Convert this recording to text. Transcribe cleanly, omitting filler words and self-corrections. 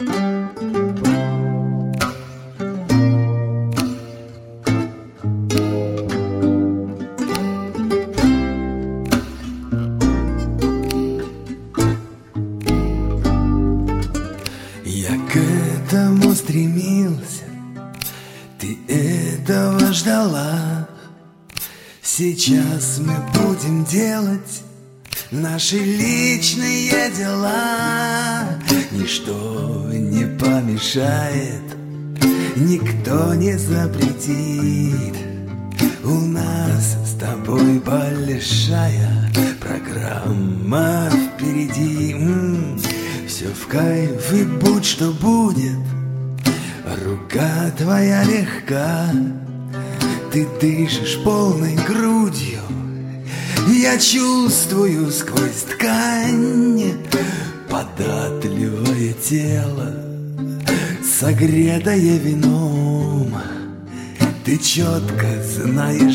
Я к этому стремился, ты этого ждала. Сейчас мы будем делать наши личные дела. Ничто не помешает, никто не запретит. У нас с тобой большая программа впереди. Все в кайф и будь что будет, рука твоя легка. Ты дышишь полной грудью, я чувствую сквозь ткань податливое тело, согретое вином. Ты четко знаешь